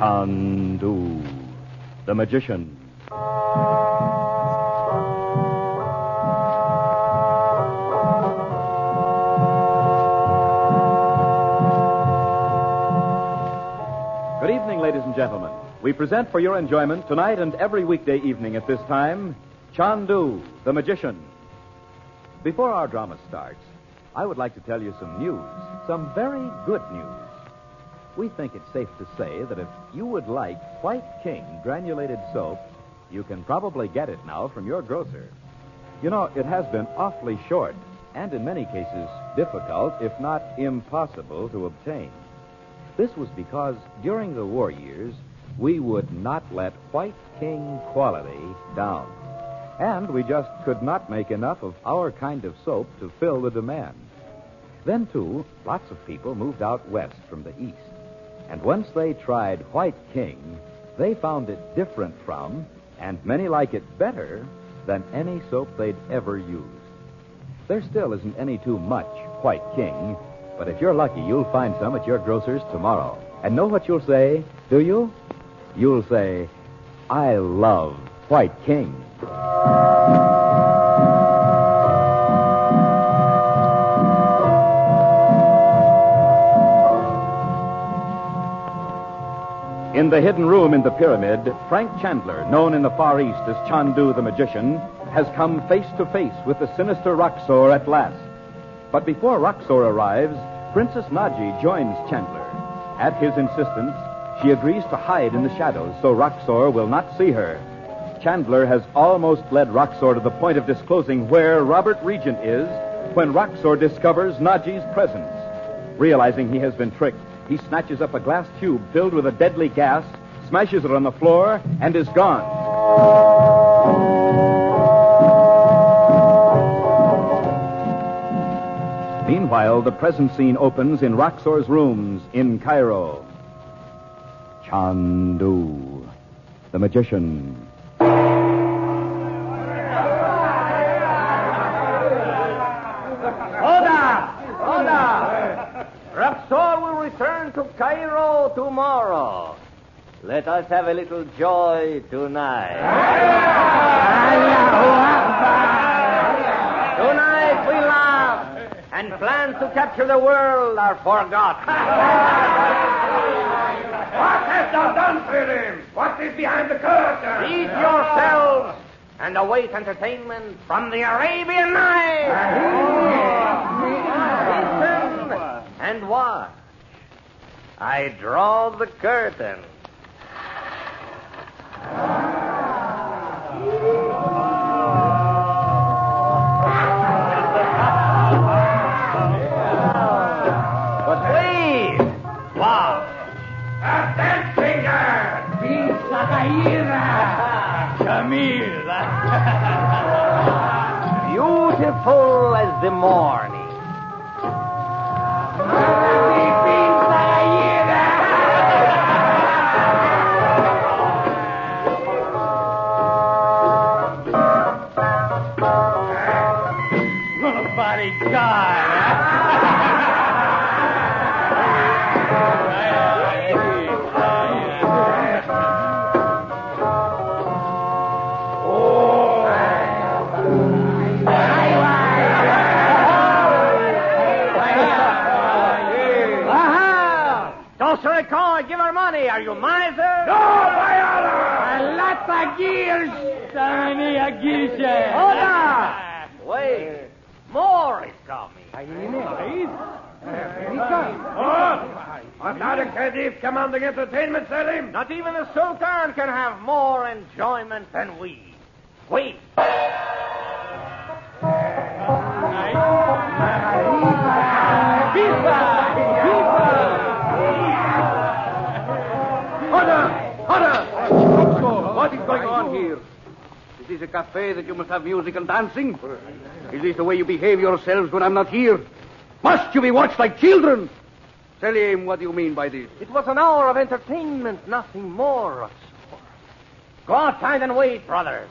Chandu, the magician. Good evening, ladies and gentlemen. We present for your enjoyment tonight and every weekday evening at this time, Chandu, the magician. Before our drama starts, I would like to tell you some news, some very good news. We think it's safe to say that if you would like White King granulated soap, you can probably get it now from your grocer. You know, it has been awfully short and in many cases difficult, if not impossible, to obtain. This was because during the war years, we would not let White King quality down. And we just could not make enough of our kind of soap to fill the demand. Then, too, lots of people moved out west from the east. And once they tried White King, they found it different from, and many like it better, than any soap they'd ever used. There still isn't any too much White King, but if you're lucky, you'll find some at your grocer's tomorrow. And know what you'll say, do you? You'll say, I love White King. In the hidden room in the pyramid, Frank Chandler, known in the Far East as Chandu the magician, has come face to face with the sinister Roxor at last. But before Roxor arrives, Princess Naji joins Chandler. At his insistence, she agrees to hide in the shadows so Roxor will not see her. Chandler has almost led Roxor to the point of disclosing where Robert Regent is when Roxor discovers Naji's presence. Realizing he has been tricked, he snatches up a glass tube filled with a deadly gas, smashes it on the floor, and is gone. Meanwhile, the present scene opens in Roxor's rooms in Cairo. Chandu, the magician. Roxor will return to Cairo tomorrow. Let us have a little joy tonight. Tonight we laugh, and plans to capture the world are forgotten. What hast thou done, Philip? What is behind the curtain? Eat yourselves and await entertainment from the Arabian Nights. Listen and watch. I draw the curtain. But wait! Wow! A dead finger! Beautiful as the morning. Give her money. Are you miser? No, my honor! Hold on. Wait. More is coming. Art thou the Khedive commanding entertainment, Selim? Not even the Sultan can have more enjoyment than we. Wait. What is going on here? Is this a cafe that you must have music and dancing? Is this the way you behave yourselves when I'm not here? Must you be watched like children? Selim, what do you mean by this? It was an hour of entertainment, nothing more. Go outside and wait, brothers.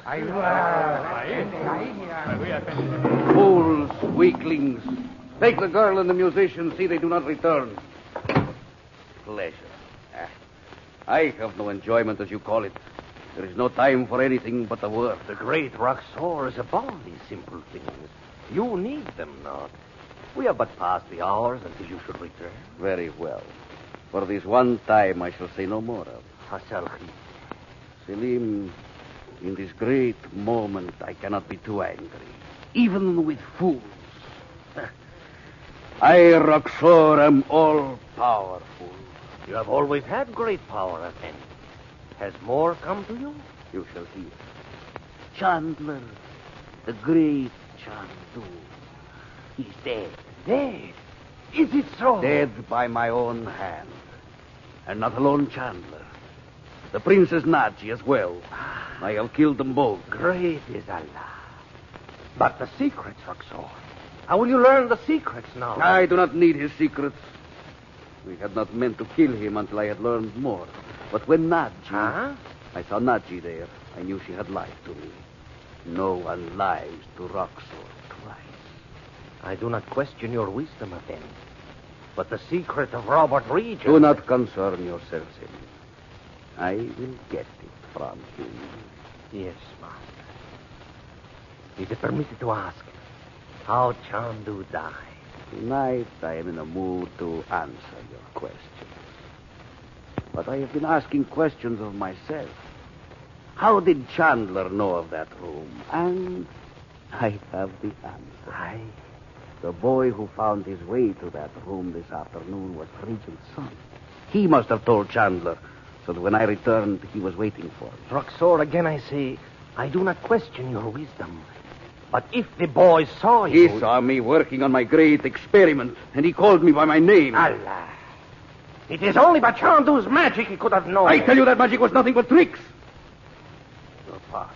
Fools, weaklings. Take the girl and the musician, see they do not return. Pleasure. I have no enjoyment, as you call it. There is no time for anything but the work. The great Roxor is above these simple things. You need them not. We have but passed the hours until you should return. Very well. For this one time, I shall say no more of. Hasalchi. Selim, in this great moment, I cannot be too angry, even with fools. I, Roxor, am all-powerful. You have always had great power, Effendi. Has more come to you? You shall hear. Chandler, the great Chandu, he's dead. Dead? Is it so? Dead by my own hand. And not alone Chandler. The Princess Naji as well. I have killed them both. Great is Allah. But the secrets, Roxor. How will you learn the secrets now? I do not need his secrets. We had not meant to kill him until I had learned more. But when Naji... Huh? I saw Naji there. I knew she had lied to me. No one lies to Roxor twice. I do not question your wisdom, Effendi. But the secret of Robert Regent... Do not concern yourself, Selim. I will get it from him. Yes, master. Is it permitted to ask how Chandu died? Tonight I am in a mood to answer your questions. But I have been asking questions of myself. How did Chandler know of that room? And I have the answer. The boy who found his way to that room this afternoon was Regent's son. He must have told Chandler, so that when I returned, he was waiting for me. Roxor, again I say, I do not question your wisdom. But if the boy saw you... He saw me working on my great experiment, and he called me by my name. Allah. It is only by Chandu's magic he could have known. I tell you that magic was nothing but tricks. Your pardon.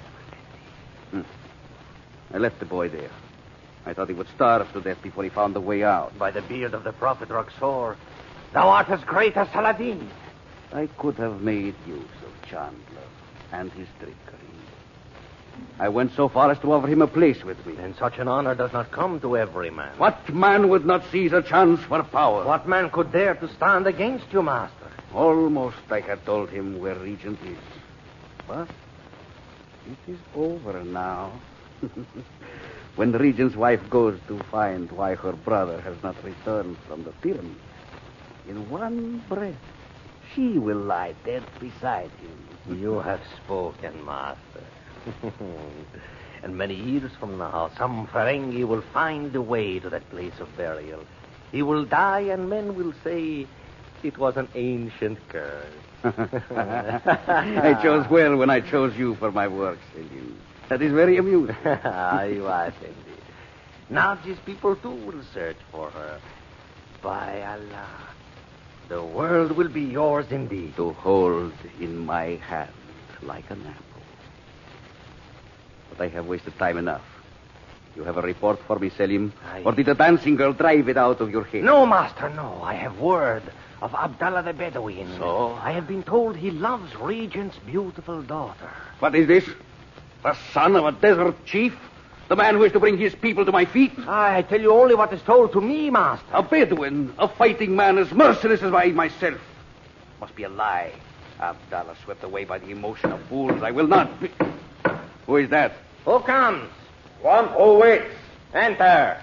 I left the boy there. I thought he would starve to death before he found the way out. By the beard of the Prophet Roxor, thou art as great as Saladin. I could have made use of Chandler and his trickery. I went so far as to offer him a place with me. And such an honor does not come to every man. What man would not seize a chance for power? What man could dare to stand against you, master? Almost I had told him where Regent is. But it is over now. When the Regent's wife goes to find why her brother has not returned from the pyramid, in one breath, she will lie dead beside him. You have spoken, master. And many years from now, some Ferengi will find the way to that place of burial. He will die, and men will say it was an ancient curse. I chose well when I chose you for my work, Selim. That is very amusing. You are, Fendi. Now these people, too, will search for her. By Allah, the world will be yours indeed. To hold in my hand like an apple. But I have wasted time enough. You have a report for me, Selim? Or did the dancing girl drive it out of your head? No, master, no. I have word of Abdallah the Bedouin. So? I have been told he loves Regent's beautiful daughter. What is this? The son of a desert chief? The man who is to bring his people to my feet? I tell you only what is told to me, master. A Bedouin, a fighting man as merciless as I myself. Must be a lie. Abdallah swept away by the emotion of fools. I will not be... Who is that? Who comes? One who waits. Enter.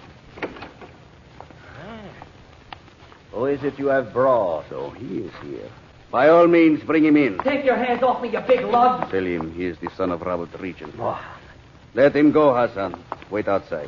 Who is it you have brought? So he is here. By all means, bring him in. Take your hands off me, you big lug. Tell him he is the son of Robert Regent. Oh. Let him go, Hassan. Wait outside.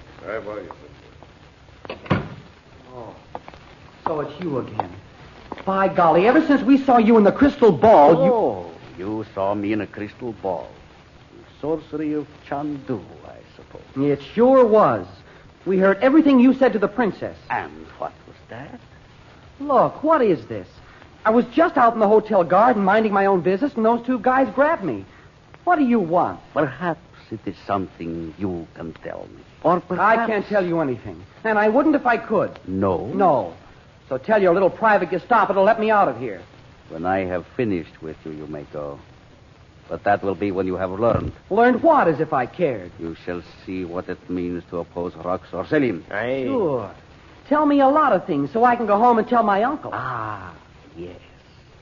Oh, so it's you again. By golly, ever since we saw you in the crystal ball, you saw me in a crystal ball. The sorcery of Chandu, I suppose. It sure was. We heard everything you said to the princess. And what was that? Look, what is this? I was just out in the hotel garden minding my own business, and those two guys grabbed me. What do you want? Perhaps it is something you can tell me. Or perhaps... I can't tell you anything. And I wouldn't if I could. No? No. So tell your little private Gestapo to let me out of here. When I have finished with you, you may go. But that will be when you have learned. Learned what, as if I cared? You shall see what it means to oppose Roxor. Selim. Aye. Sure. Tell me a lot of things so I can go home and tell my uncle. Ah, yes.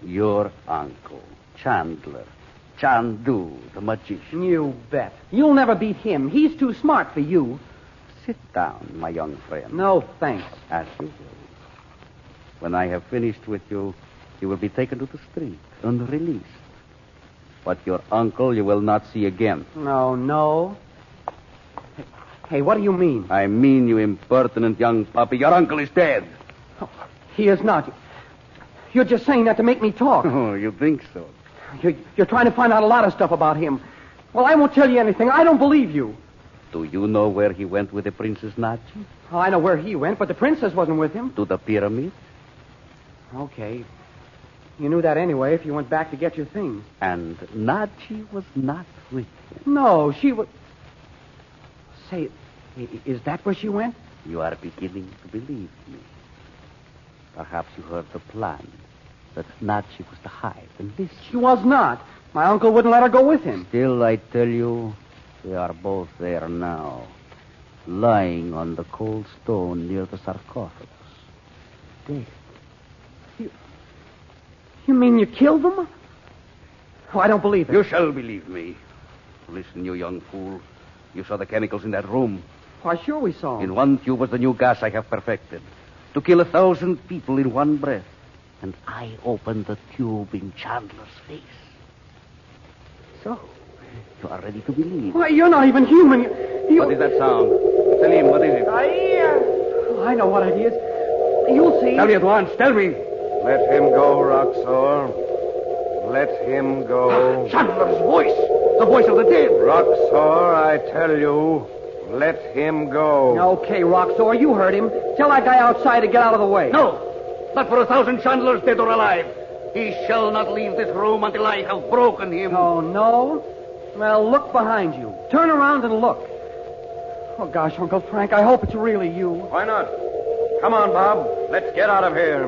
Your uncle, Chandler. Chandu, the magician. You bet. You'll never beat him. He's too smart for you. Sit down, my young friend. No, thanks. As you will. When I have finished with you, you will be taken to the street and released. But your uncle you will not see again. No. Hey, what do you mean? I mean, you impertinent young puppy, your uncle is dead. Oh, he is not. You're just saying that to make me talk. Oh, you think so? You're trying to find out a lot of stuff about him. Well, I won't tell you anything. I don't believe you. Do you know where he went with the Princess Nachi? Oh, I know where he went, but the princess wasn't with him. To the pyramid. Okay. You knew that anyway if you went back to get your things. And Nachi was not with him. No, she was... Say, is that where she went? You are beginning to believe me. Perhaps you heard the plan. That Nachi was to hide and this. She was not. My uncle wouldn't let her go with him. Still, I tell you, they are both there now. Lying on the cold stone near the sarcophagus. Dead. You mean you killed them? Oh, I don't believe it. You shall believe me. Listen, you young fool. You saw the chemicals in that room. Why, sure we saw them. In one tube was the new gas I have perfected. To kill 1,000 people in one breath. And I opened the tube in Chandler's face. So, you are ready to believe. Why, you're not even human. You... What is that sound? Selim, what is it? Oh, I know what it is. You'll see. Tell me at once. Tell me. Let him go, Roxor. Let him go. Chandler's voice. The voice of the dead. Roxor, I tell you, let him go. Okay, Roxor, you heard him. Tell that guy outside to get out of the way. No. Not for 1,000 Chandlers, dead or alive. He shall not leave this room until I have broken him. Oh, no? Well, look behind you. Turn around and look. Oh, gosh, Uncle Frank, I hope it's really you. Why not? Come on, Bob. Let's get out of here.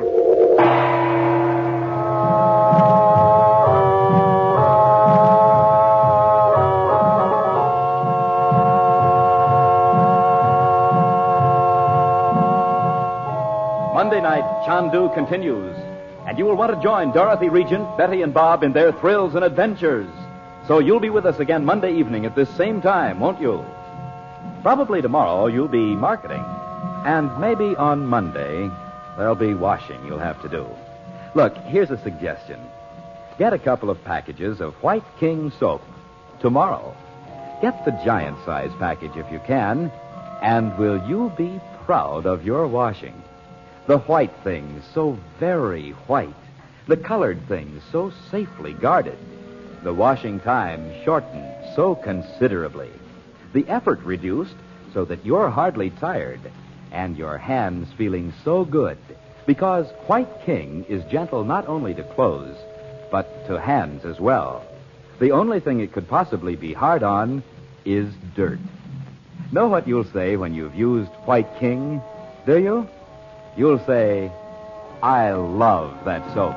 Monday night, Chandu continues, and you will want to join Dorothy Regent, Betty, and Bob in their thrills and adventures. So you'll be with us again Monday evening at this same time, won't you? Probably tomorrow you'll be marketing, and maybe on Monday there'll be washing you'll have to do. Look, here's a suggestion. Get a couple of packages of White King soap tomorrow. Get the giant-size package if you can, and will you be proud of your washing? The white things so very white. The colored things so safely guarded. The washing time shortened so considerably. The effort reduced so that you're hardly tired. And your hands feeling so good. Because White King is gentle not only to clothes, but to hands as well. The only thing it could possibly be hard on is dirt. Know what you'll say when you've used White King, do you? You'll say, I love that soap.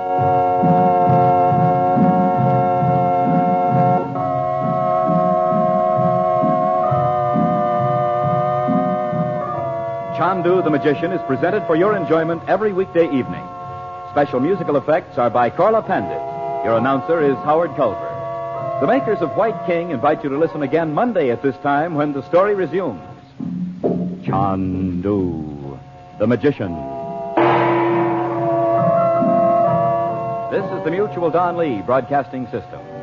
Chandu the Magician is presented for your enjoyment every weekday evening. Special musical effects are by Corla Pandit. Your announcer is Howard Culver. The makers of White King invite you to listen again Monday at this time when the story resumes. Chandu the Magician. This is the Mutual Don Lee Broadcasting System.